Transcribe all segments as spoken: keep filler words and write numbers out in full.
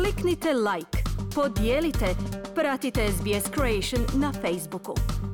Kliknite like, podijelite, pratite S B S Creation na Facebooku.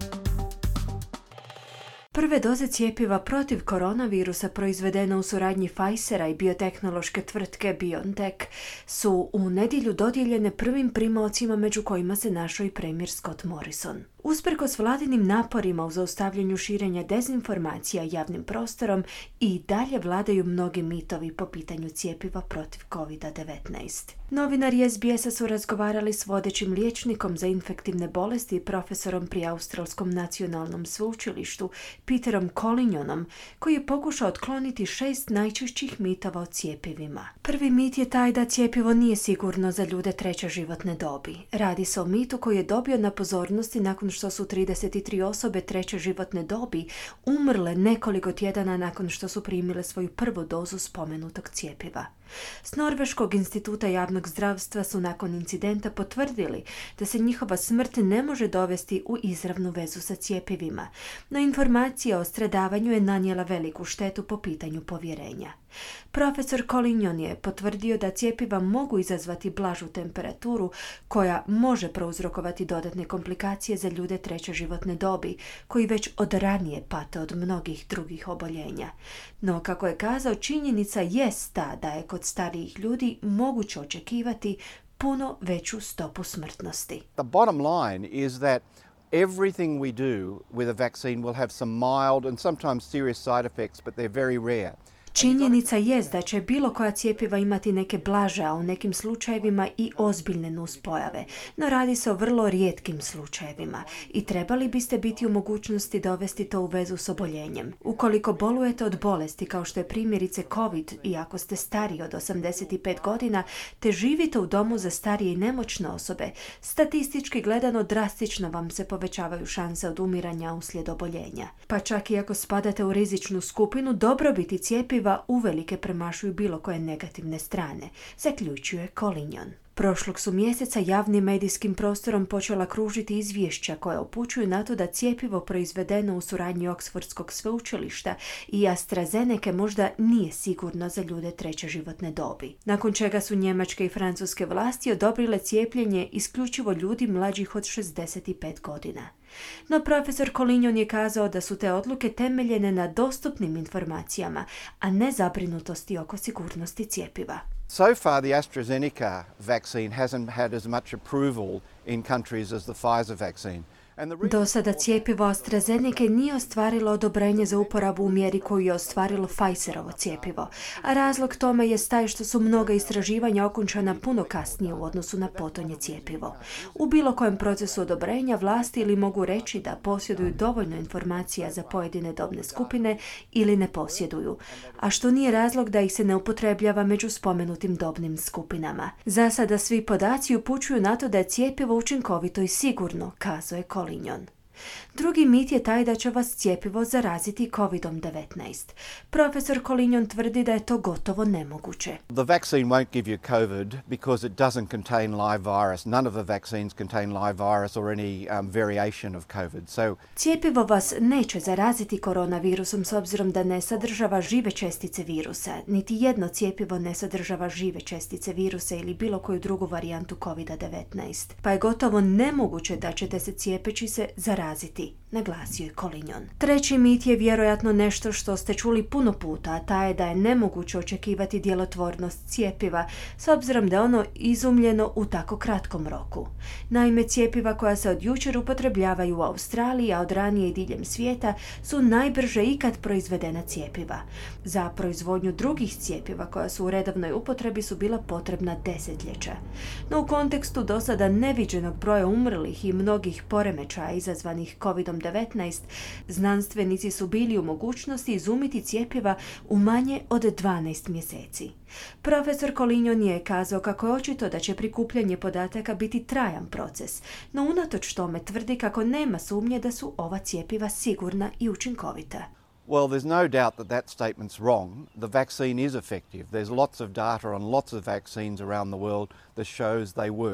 Prve doze cjepiva protiv koronavirusa proizvedene u suradnji Pfizera i biotehnološke tvrtke BioNTech su u nedjelju dodijeljene prvim primaocima među kojima se našao i premijer Scott Morrison. Usprkos vladinim naporima u zaustavljanju širenja dezinformacija javnim prostorom i dalje vladaju mnogi mitovi po pitanju cjepiva protiv covid devetnaest. Novinari S B S-a su razgovarali s vodećim liječnikom za infektivne bolesti i profesorom pri Australskom nacionalnom sveučilištu Peterom Collignonom, koji je pokušao otkloniti šest najčešćih mitova o cjepivima. Prvi mit je taj da cjepivo nije sigurno za ljude treće životne dobi. Radi se o mitu koji je dobio na pozornosti nakon što su trideset tri osobe treće životne dobi umrle nekoliko tjedana nakon što su primile svoju prvu dozu spomenutog cjepiva. S Norveškog instituta javnog zdravstva su nakon incidenta potvrdili da se njihova smrt ne može dovesti u izravnu vezu sa cjepivima, no informacija o stradavanju je nanijela veliku štetu po pitanju povjerenja. Profesor Collignon je potvrdio da cjepiva mogu izazvati blažu temperaturu koja može prouzrokovati dodatne komplikacije za ljude treće životne dobi koji već od ranije pate od mnogih drugih oboljenja. No, kako je kazao, činjenica jest ta da je kod starijih ljudi moguće očekivati puno veću stopu smrtnosti. The bottom line is that everything we do with a vaccine will have some mild and sometimes serious side effects, but they're very rare. Činjenica jest da će bilo koja cjepiva imati neke blaže, a u nekim slučajevima i ozbiljne nuspojave, no radi se o vrlo rijetkim slučajevima i trebali biste biti u mogućnosti dovesti to u vezu s oboljenjem. Ukoliko bolujete od bolesti kao što je primjerice COVID i ako ste stariji od osamdeset pet godina te živite u domu za starije i nemoćne osobe, statistički gledano drastično vam se povećavaju šanse od umiranja uslijed oboljenja. Pa čak i ako spadate u rizičnu skupinu, dobrobiti cjepiva uvelike premašuju bilo koje negativne strane, zaključuje Collignon. Prošlog su mjeseca javnim medijskim prostorom počela kružiti izvješća koja upućuju na to da cjepivo proizvedeno u suradnji Oksfordskog sveučilišta i AstraZeneca možda nije sigurno za ljude treće životne dobi. Nakon čega su njemačke i francuske vlasti odobrile cijepljenje isključivo ljudi mlađih od šezdeset pet godina. No profesor Collignon je kazao da su te odluke temeljene na dostupnim informacijama, a ne zabrinutosti oko sigurnosti cjepiva. So far, the AstraZeneca vaccine hasn't had as much approval in countries as the Pfizer vaccine. Do sada cjepivo AstraZeneca nije ostvarilo odobrenje za uporabu u mjeri koju je ostvarilo Pfizerovo cjepivo, a razlog tome je taj što su mnoga istraživanja okončana puno kasnije u odnosu na potonje cjepivo. U bilo kojem procesu odobrenja vlasti ili mogu reći da posjeduju dovoljno informacija za pojedine dobne skupine ili ne posjeduju, a što nije razlog da ih se ne upotrebljava među spomenutim dobnim skupinama. Za sada svi podaci upućuju na to da je cjepivo učinkovito i sigurno, kazao je Collignon. Drugi mit je taj da će vas cjepivo zaraziti covid devetnaest. Profesor Collignon tvrdi da je to gotovo nemoguće. The vaccine won't give you COVID because it doesn't contain live virus. None of the vaccines contain live virus or any um, variation of COVID. So cjepivo vas neće zaraziti koronavirusom s obzirom da ne sadržava žive čestice virusa. Niti jedno cjepivo ne sadržava žive čestice virusa ili bilo koju drugu varijantu covid devetnaest. Pa je gotovo nemoguće da ćete se cijepeći se zaraziti, naglasio je Collignon. Treći mit je vjerojatno nešto što ste čuli puno puta, a ta je da je nemoguće očekivati djelotvornost cjepiva s obzirom da je ono izumljeno u tako kratkom roku. Naime, cjepiva koja se od jučer upotrebljavaju u Australiji, a od ranije i diljem svijeta, su najbrže ikad proizvedena cjepiva. Za proizvodnju drugih cjepiva koja su u redovnoj upotrebi su bila potrebna desetljeća. No u kontekstu do sada neviđenog broja umrlih i mnogih poremećaja izazvanih covid devetnaest, znanstvenici su bili u mogućnosti izumiti cjepiva u manje od dvanaest mjeseci. Profesor Collignon je kazao kako je očito da će prikupljanje podataka biti trajan proces, no unatoč tome tvrdi kako nema sumnje da su ova cjepiva sigurna i učinkovita. Well, there's no doubt that that statement's wrong. The vaccine is effective. There's lots of data on lots of vaccines around the world that shows they work.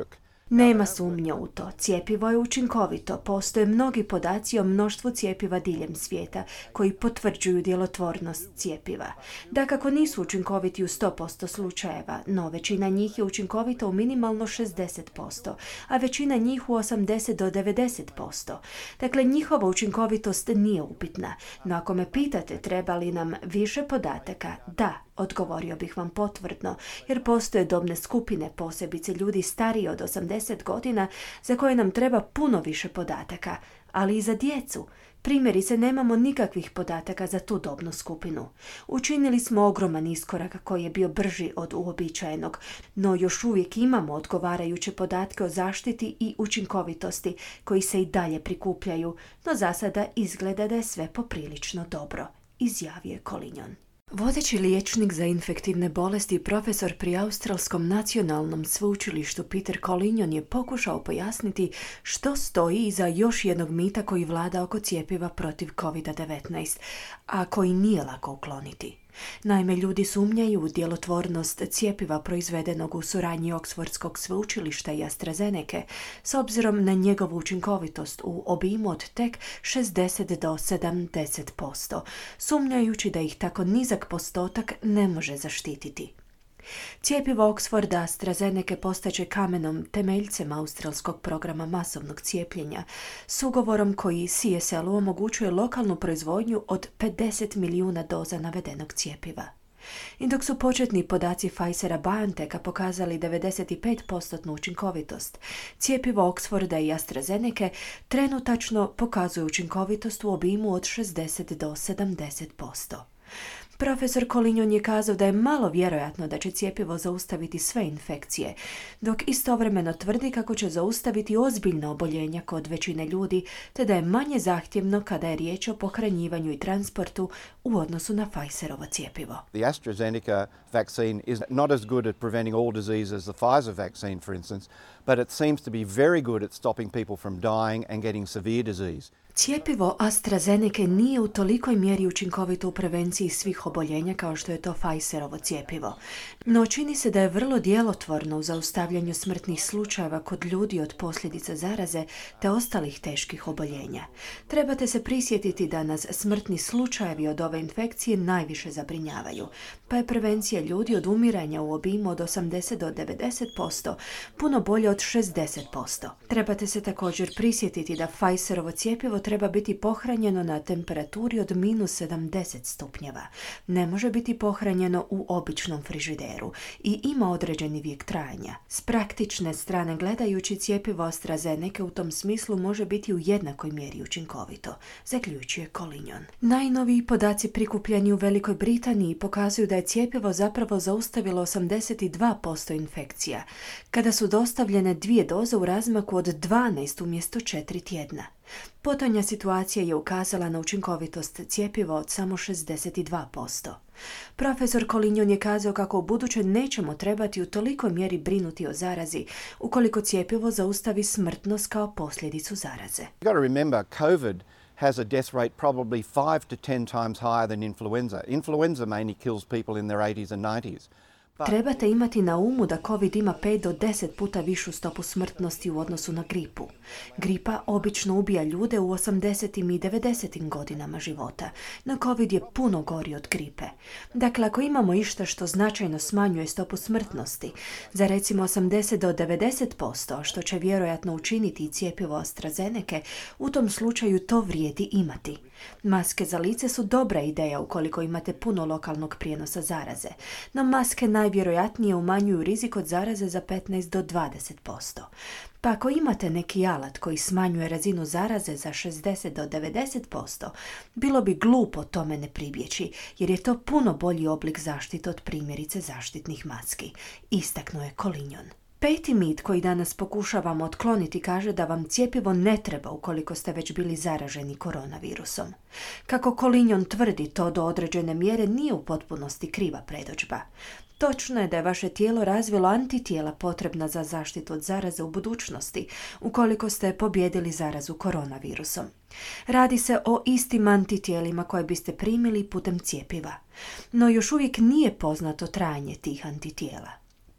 Nema sumnje u to. Cjepivo je učinkovito. Postoje mnogi podaci o mnoštvu cjepiva diljem svijeta koji potvrđuju djelotvornost cjepiva. Dakako nisu učinkoviti u sto posto slučajeva, no većina njih je učinkovita u minimalno šezdeset posto, a većina njih u osamdeset do devedeset posto. Dakle, njihova učinkovitost nije upitna. No ako me pitate treba li nam više podataka, da, odgovorio bih vam potvrdno, jer postoje dobne skupine, posebice ljudi stariji od osamdeset godina, za koje nam treba puno više podataka, ali i za djecu. Primjerice, nemamo nikakvih podataka za tu dobnu skupinu. Učinili smo ogroman iskorak koji je bio brži od uobičajenog, no još uvijek imamo odgovarajuće podatke o zaštiti i učinkovitosti koji se i dalje prikupljaju, no za sada izgleda da je sve poprilično dobro, izjavio je Collignon. Vodeći liječnik za infektivne bolesti i profesor pri Australskom nacionalnom sveučilištu Peter Collignon je pokušao pojasniti što stoji iza još jednog mita koji vlada oko cjepiva protiv kovid devetnaest, a koji nije lako ukloniti. Naime, ljudi sumnjaju u djelotvornost cjepiva proizvedenog u suradnji Oksfordskog sveučilišta i AstraZeneke s obzirom na njegovu učinkovitost u obimu od tek šezdeset do sedamdeset posto, sumnjajući da ih tako nizak postotak ne može zaštititi. Cjepivo Oxforda AstraZeneke postaće kamenom temeljcem australskog programa masovnog cijepljenja s ugovorom koji C S L-u omogućuje lokalnu proizvodnju od pedeset milijuna doza navedenog cjepiva. I dok su početni podaci Pfizera-BioNTecha pokazali devedeset pet posto učinkovitost, cjepivo Oxforda i AstraZeneke trenutačno pokazuje učinkovitost u obimu od šezdeset do sedamdeset posto. Profesor Collignon je kazao da je malo vjerojatno da će cjepivo zaustaviti sve infekcije, dok istovremeno tvrdi kako će zaustaviti ozbiljna oboljenja kod većine ljudi, te da je manje zahtjevno kada je riječ o pohranjivanju i transportu u odnosu na Pfizerovo cjepivo. The AstraZeneca vaccine is not as good at preventing all disease as the Pfizer vaccine, for instance, but it seems to be very good at stopping people from dying and getting severe disease. Cjepivo AstraZeneke nije u tolikoj mjeri učinkovito u prevenciji svih oboljenja kao što je to Pfizerovo cjepivo, no čini se da je vrlo djelotvorno u zaustavljanju smrtnih slučajeva kod ljudi od posljedica zaraze te ostalih teških oboljenja. Trebate se prisjetiti da nas smrtni slučajevi od ove infekcije najviše zabrinjavaju, pa je prevencija ljudi od umiranja u obimu od osamdeset do devedeset posto puno bolje od šezdeset posto. Trebate se također prisjetiti da Pfizerovo cjepivo treba biti pohranjeno na temperaturi od minus sedamdeset stupnjeva. Ne može biti pohranjeno u običnom frižideru i ima određeni vijek trajanja. S praktične strane gledajući, cjepivo AstraZeneke u tom smislu može biti u jednakoj mjeri učinkovito, zaključuje Collignon. Najnoviji podaci prikupljeni u Velikoj Britaniji pokazuju da je cjepivo zapravo zaustavilo osamdeset dva posto infekcija, kada su dostavljene dvije doze u razmaku od dvanaest umjesto četiri tjedna. Potonja situacija je ukazala na učinkovitost cjepiva od samo šezdeset dva posto. Profesor Collignon je kazao kako u buduće nećemo trebati u tolikoj mjeri brinuti o zarazi ukoliko cjepivo zaustavi smrtnost kao posljedicu zaraze. You've got to remember, COVID has a death rate probably five to ten times higher than influenza. Influenza mainly kills people in their eighties and nineties. Trebate imati na umu da COVID ima pet do deset puta višu stopu smrtnosti u odnosu na gripu. Gripa obično ubija ljude u osamdesetim i devedesetim godinama života, no COVID je puno gori od gripe. Dakle, ako imamo išta što značajno smanjuje stopu smrtnosti, za recimo osamdeset do devedeset posto, što će vjerojatno učiniti i cjepivo AstraZeneke, u tom slučaju to vrijedi imati. Maske za lice su dobra ideja ukoliko imate puno lokalnog prijenosa zaraze, no maske najvjerojatnije umanjuju rizik od zaraze za petnaest do dvadeset posto. Pa ako imate neki alat koji smanjuje razinu zaraze za šezdeset do devedeset posto, bilo bi glupo tome ne pribjeći, jer je to puno bolji oblik zaštite od primjerice zaštitnih maski, istaknuo je Collignon. Peti mit koji danas pokušavamo otkloniti kaže da vam cjepivo ne treba ukoliko ste već bili zaraženi koronavirusom. Kako Collignon tvrdi, to do određene mjere nije u potpunosti kriva predodžba. Točno je da je vaše tijelo razvilo antitijela potrebna za zaštitu od zaraze u budućnosti, ukoliko ste pobijedili zarazu koronavirusom. Radi se o istim antitijelima koje biste primili putem cjepiva, no još uvijek nije poznato trajanje tih antitijela.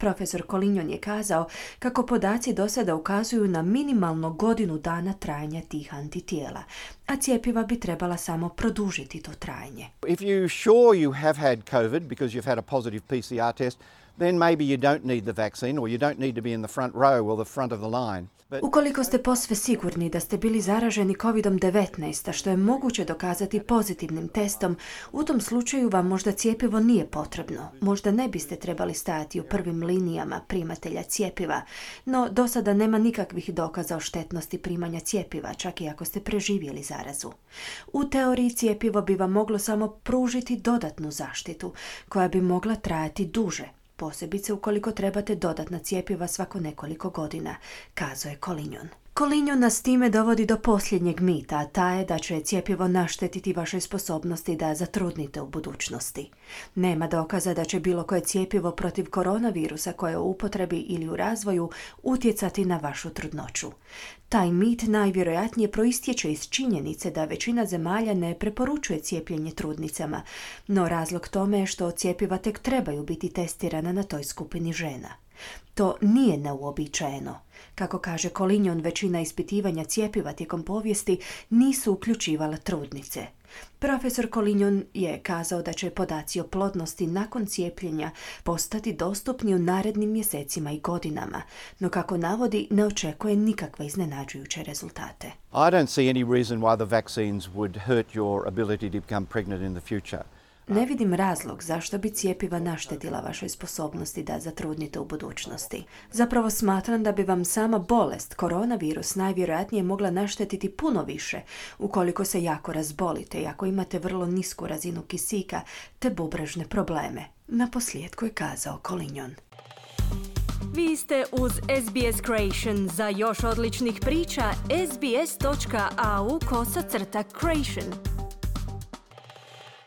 Profesor Collignon je kazao kako podaci do sada ukazuju na minimalno godinu dana trajanja tih antitijela, a cjepiva bi trebala samo produžiti to trajanje. If you're sure you have had COVID because you've had a positive P C R test, then maybe you don't need the vaccine or you don't need to be in the front row or the front of the line. But... Ukoliko ste posve sigurni da ste bili zaraženi kovid devetnaest, a što je moguće dokazati pozitivnim testom, u tom slučaju vam možda cjepivo nije potrebno. Možda ne biste trebali stajati u prvim linijama primatelja cjepiva, no do sada nema nikakvih dokaza o štetnosti primanja cjepiva, čak i ako ste preživjeli zarazu. U teoriji cjepivo bi vam moglo samo pružiti dodatnu zaštitu, koja bi mogla trajati duže, posebice ukoliko trebate dodatna cjepiva svako nekoliko godina, kazao je Collignon. Collignon nas time dovodi do posljednjeg mita, a ta je da će cjepivo naštetiti vašoj sposobnosti da zatrudnite u budućnosti. Nema dokaza da će bilo koje cjepivo protiv koronavirusa koje je u upotrebi ili u razvoju utjecati na vašu trudnoću. Taj mit najvjerojatnije proistječe iz činjenice da većina zemalja ne preporučuje cijepljenje trudnicama, no razlog tome je što cjepiva tek trebaju biti testirana na toj skupini žena. To nije neuobičajeno. Kako kaže Collignon, većina ispitivanja cjepiva tijekom povijesti nisu uključivala trudnice. Profesor Collignon je kazao da će podaci o plodnosti nakon cijepljenja postati dostupni u narednim mjesecima i godinama, no kako navodi, ne očekuje nikakve iznenađujuće rezultate. I don't see any reason why the vaccines would hurt your ability to become pregnant in the future. Ne vidim razlog zašto bi cjepiva naštetila vašoj sposobnosti da zatrudnite u budućnosti. Zapravo smatram da bi vam sama bolest, koronavirus, najvjerojatnije mogla naštetiti puno više ukoliko se jako razbolite i ako imate vrlo nisku razinu kisika te bubrežne probleme. Na posljedku je kazao Collignon. Vi ste uz S B S Creation. Za još odličnih priča, sbs.au kosa crta creation.